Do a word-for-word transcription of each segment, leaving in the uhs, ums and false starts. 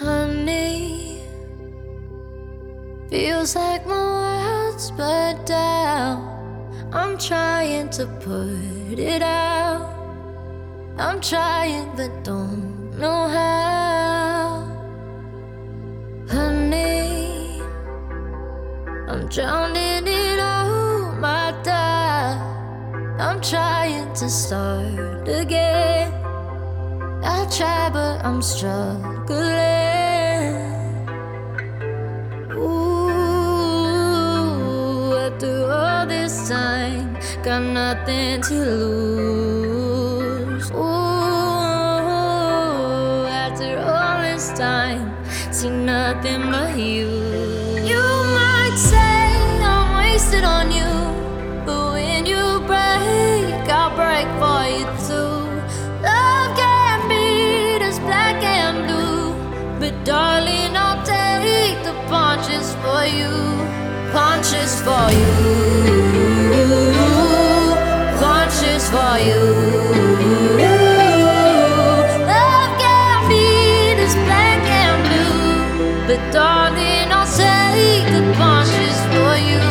Honey, feels like my world's burnt down. I'm trying to put it out. I'm trying but don't know how. Honey, I'm drowning in all my doubt. I'm trying to start again. I try but I'm struggling. Ooh, after all this time, got nothing to lose. Ooh, after all this time, see nothing but you. You might say I'm wasted on you, but when you break, I'll break for you too. Love can be this black and blue, but darling, I'll take the punches for you. Punches for you. Punches for you. Love can be this black and blue, but darling, I'll take the punches for you.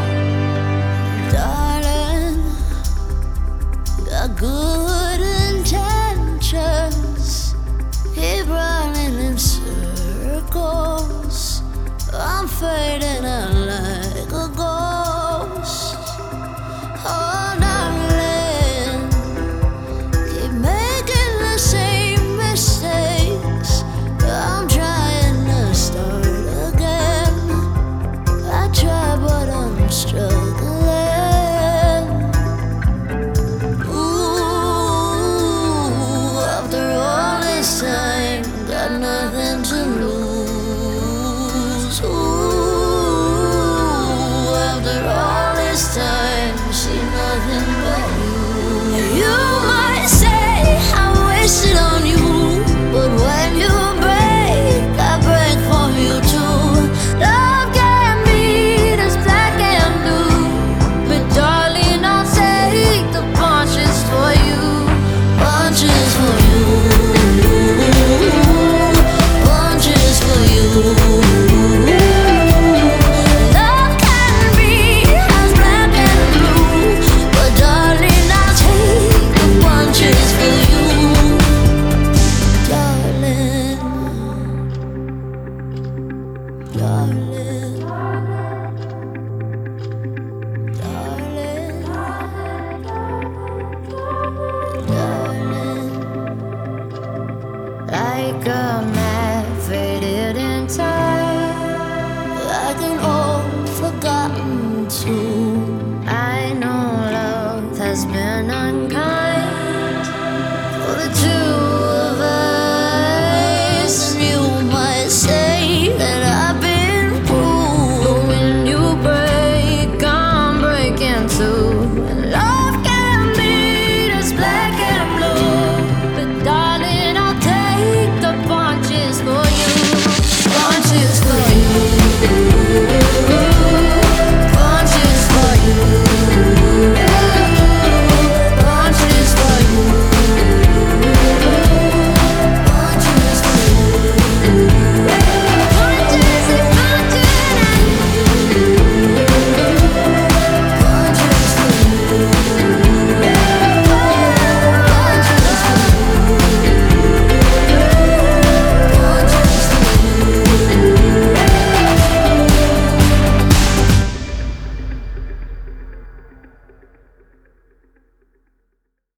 Darling, got good intentions, keep running in circles. I'm fading out like a ghost. Oh, darling, keep making the same mistakes. I'm trying to start again. I try but I'm struggling. Ooh, after all this time, got nothing to lose. Ooh, after all this time, see nothing but you. You might say I'm wasted on you, but when you break, I break for you too. Love can be this black and blue, but darling, I'll take the punches for you. Punches for you. Punches for you. Love can be as black and blue, but darling, I'll take the punches for you. Darling, darling, darling, darling, like a